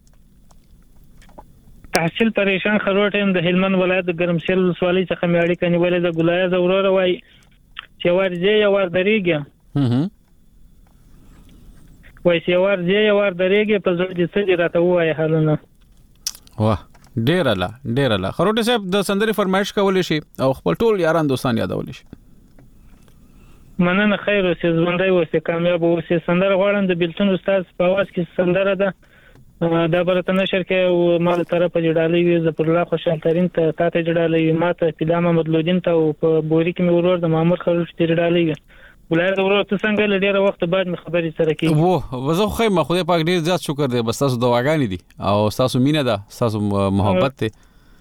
تحصیل پریشان خروټ هم د هلمند ولایت د ګرمسیل ولسوالۍ څخه مې اړیکه نیولې د ګلایز وروره وای چې ورځي یو ور درېږي هم وای چې ورځي یو ور درېږي په ځل دې څه راته وای حالونه واه ډیر الله ډیر الله خروټ صاحب د سندري فرمایش کولې شي او خپل ټول یاران دوستان یادول شي مننه خیر اوسې ژوندۍ اوسې کامیاب اوسې سندره غواړم د بلتون استاد په आवाज کې سندره ده دا برته نشر کې او مال طرف جوړالې وي ز پر الله خوشحال ترين ته تاته جوړالې ماته پیدا محمد لودین ته په بوري کې مې ورور د مامور خروش جوړالې ولای د ورور ته څنګه لډیره وخت بعد مې خبرې سره کې وو وزه خو ما خدای پاک ډیر زیات شکر دی بس تاسو دواګانی دي او تاسو مینه ده تاسو محبت ته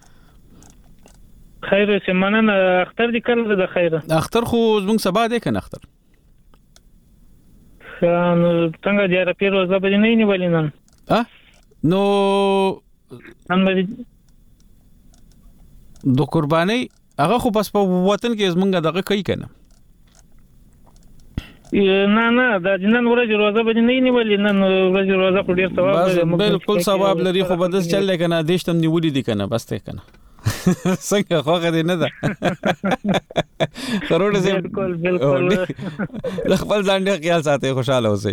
خیر سه مننه اختر دې کړل د خیره اختر خو زموږ سبا دی کنه اختر نو څنګه دې را پیرو زبر نه نیولې نن ها نو نن د قرباني هغه خو پس په وطن کې زمونږ دغه کوي کنه نه نه دا جنن ورځ روزه به نه نیولې نن ورځ روزه په ډیر ثواب لري بالکل ثواب لري خو بدس چل کنه دیشتم نیولې دي کنه بس ته کنه څنګه خوغه دې نه ده خروټه سي بالکل بالکل خپل ځان ډیر خیال ساتي خوشاله اوسئ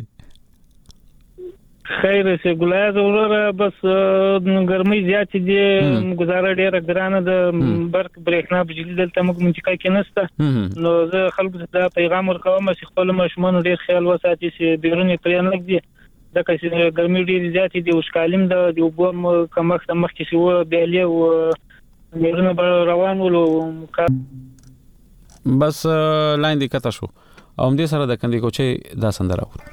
خیر سه ګلایز وروره بس ګرمي زیات دي گزاره ډیره ګرانه د برق برېښنا بجلی دلته موږ منځکا کې نشته نو زه خلکو ته پیغام ورکوم چې خپل ماشومان ډیر خیال وساتي چې بیرونی پرې نه لګي دا چې ګرمي ډیره زیات دي او شکالم د وبو کمخ مخ کې سو بیلې او بیرونه روان ولو بس لاین دې کته شو او هم دې سره د کندې کوچې دا سندره وره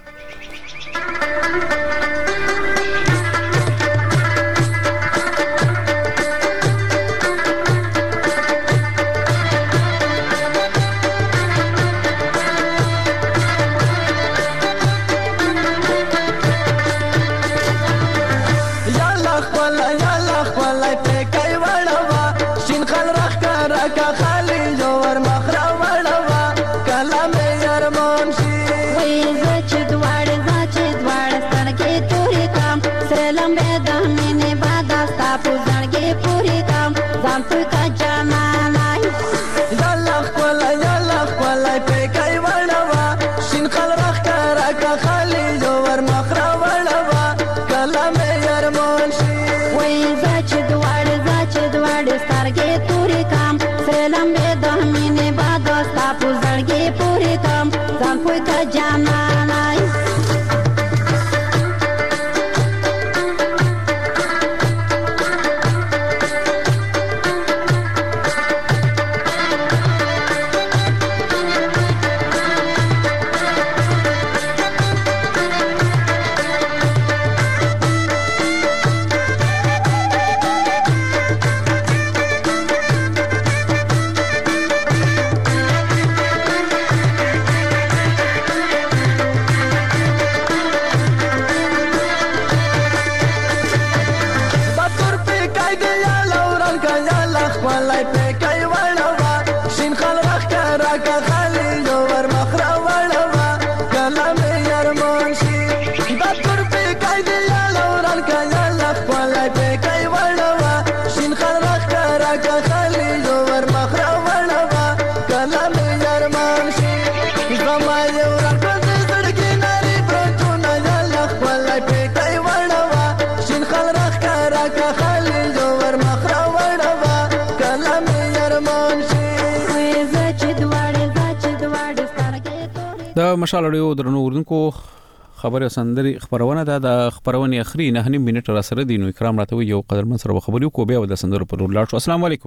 د مشال اړیو درنو ورونکو خبره سندري خبرونه ده د خبرونه اخري نه نیم منټ را سره دي نو اکرام راته یو قدرمن سره خبرو کو به د سندرو پر لاړ شو السلام علیکم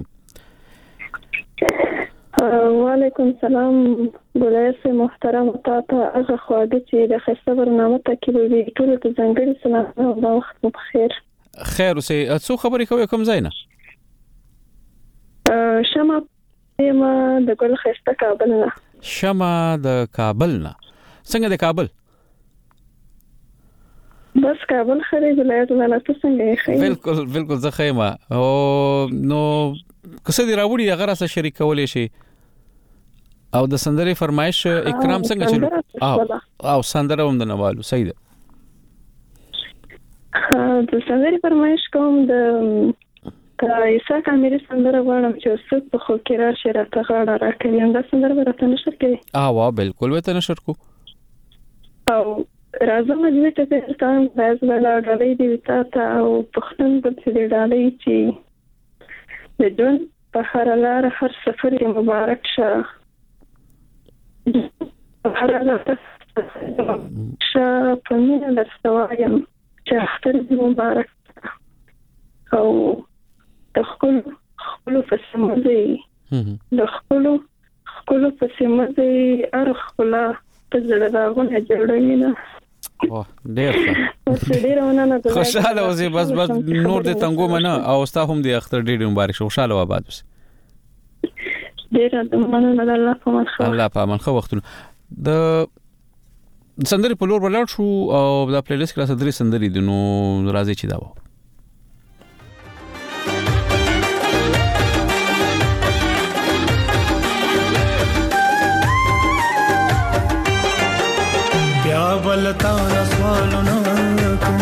وعلیکم السلام ګلایز محترم تاسو هغه خواږه چې د خسته برنامه ته کې وي ټول ته ځنګړي سلام او وخت مو بخیر خیر اوسې څو خبرې کوي کوم ځای نه شمه ما د ګل خسته کابل نه شمه د کابل نه څنګه د کابل بس کابل خري ولایت ولا څه څنګه خي بالکل بالکل زه خیمه او نو کسه دی راوړي هغه سره شریک کولې شي او د سندرې فرمایش اکرام څنګه چلو او او سندره هم د نوالو صحیح ده د سندرې فرمایش کوم د کایسا کامیری سندره غواړم چې څوک په خو کې راشي راته غاړه راکوي دا سندره به راته نشر کوي اه وا بالکل به ته نشر کو او راځم چې ته تاسو باز ولا غوړې دی تاسو او پښتون په دې ډالې چې د جون په هر لار هر سفر مبارک شه هر لار شه په مینه درسوایم چې اختر دې مبارک او د خپل خپل په سمځي د خپل خپل په سمځي ار خپل په زړه راغونه جوړوي نه او ډیر ښه خوشاله اوسې بس بس نور د تنګو منه او ستا هم د اختر ډیر مبارک شه خوشاله وباد اوس ډیر د مننه د الله په من خو الله په من خو وختونه د سندري په لور ولاړ شو او د پلی لیست کې سندري سندري د نو راځي چې دا و بیا بلتا سوالو نکم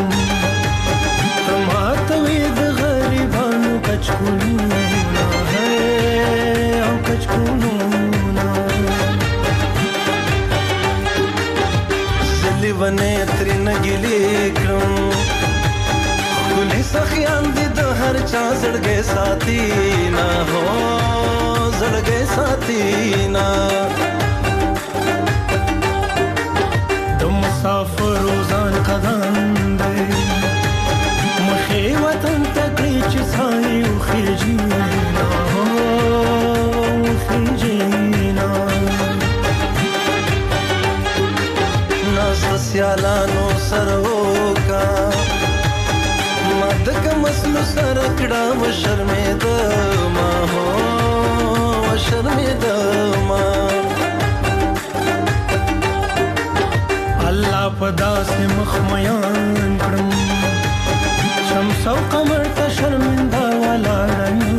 تمات وید غریبانو کچکونو ہے او کچکونو زلی ونه تری نګلی کړم کلی سخیان دي د هر چا زړګي ساتي نه هو زړګي ساتي نه مسافر روزان قدم دی مخې وطن ته کړي چې سایې وخېږي نه وخېږي نه ناست سیالانو سره وکا ما دغه مسلو سره کړه وشرمېدم هو وشرمېدم الله پدا سے مخمیان کړم شمس او قمر ته شرمنده ولا رنګ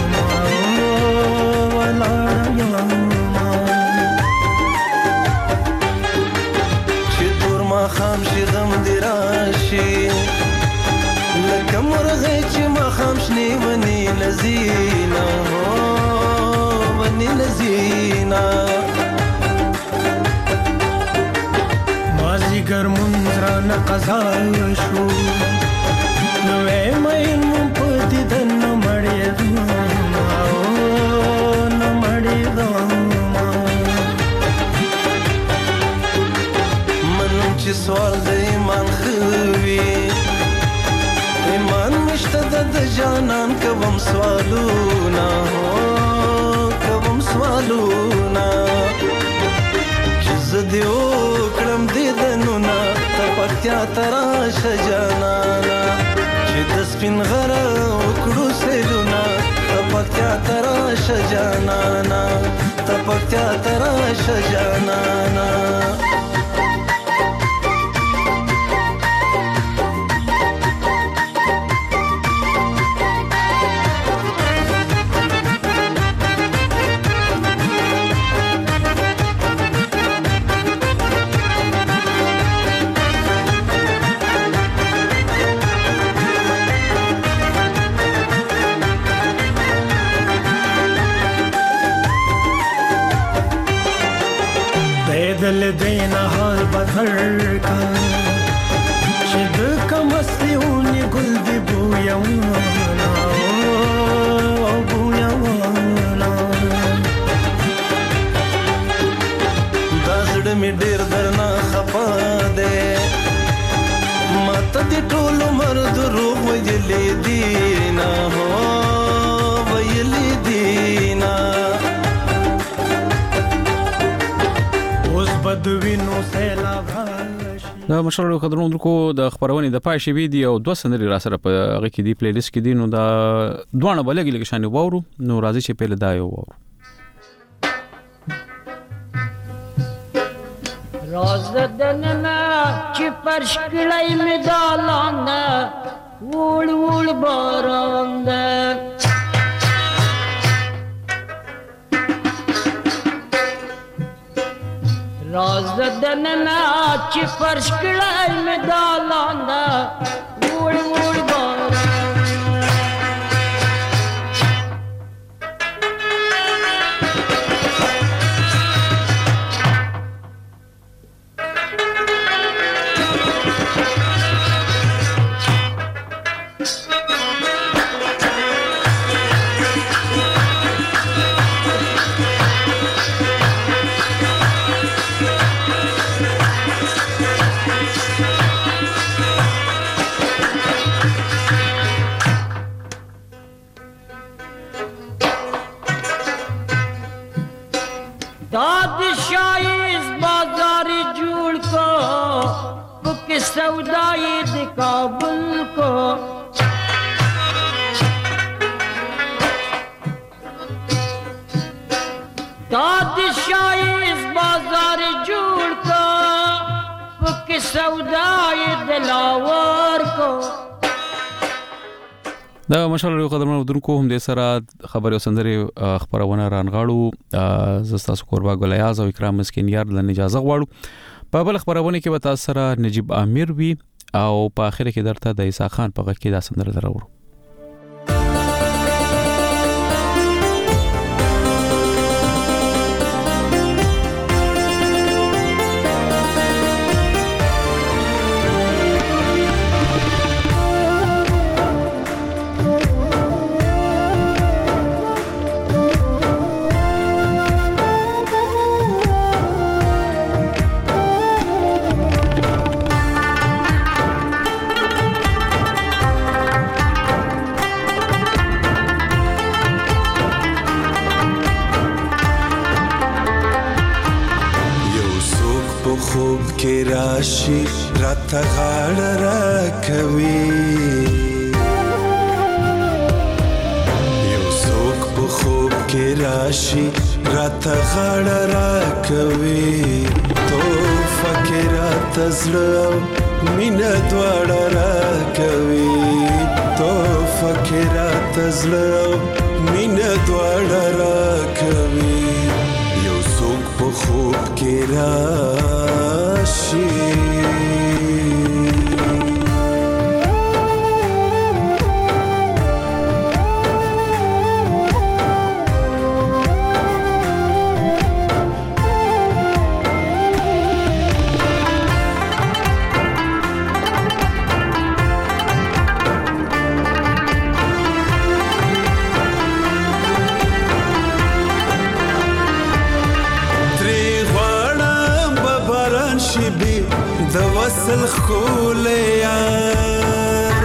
ولا رنګ چې تور ما خام شي غم دی راشي لکه مرغه چې ما خام شنی ونی لذینا ونی لذینا مازیګر منځران قضا شو نو مې مون په دې د نو مړې او نو مړې من چې سوال د ایمان خوي ایمان مشته د جانان کوم سوالونه کوم سوالونه زدیو کړم دې دنونه تپکیا ترا شجانانا چې د سپین غره وکړو سیلونه تپکیا ترا شجانانا تپکیا ترا شجانانا دل دینا حال بدر کا شد کم اسلیونی گل دی بویانا بویانا دازڑ می ډیر درنا خپا دے مات دی ټول مرد روح ویلی دینا ہو ویلی دینا دا مشرو قدرونو درکو د خبرونې د پای شی ویډیو او دوه سندري را سره په هغه کې دی پلی لیست کې دي نو دا دوه بلګي لګ شان وورو نو راځي چې پهل دا یو وورو راز دننا چې پرش کړای می دالان وړ وړ باران دننا چې فرش کړای مې دا لاندا وړ وړ بار सौदाई दे काबुल को दादशाही इस बाजार जोड़ को पुक सौदाई दिलावर को دا مشال یو قدمه ودونکو هم د سره خبري وسندري خبرونه رانغاړو زستاسو قربا ګلیاز او اکرام مسکین یار د اجازه غواړو په بل خبرونه کې به تاسو سره نجيب امیر وی او په اخر کې درته د عیسی خان په غږ کې دا سندره درورو راشي راته غاړه راکوي یو څوک په خوب کې راشي راته غاړه راکوي توفه کې راته زړه مینه دواړه راکوي توفه کې راته زړه مینه دواړه راکوي یو څوک په خوب کې راشي وصل خول یار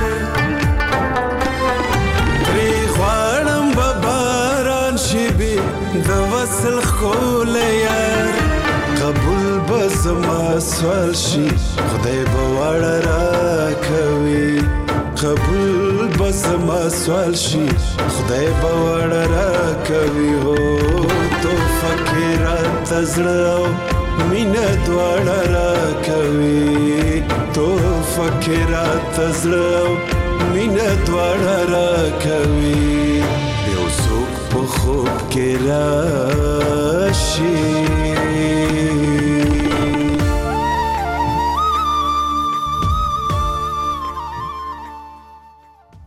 تری خوانم بباران شبی د وصل خول یار قبول بزما سوال شي خدای بوړ را کوي قبول بزما سوال شي خدای بوړ را کوي هو تو فکرات زړه مینه دواړه راکوي تو فکرات زړه مینه دواړه راکوي یو څوک په خوب کې راشي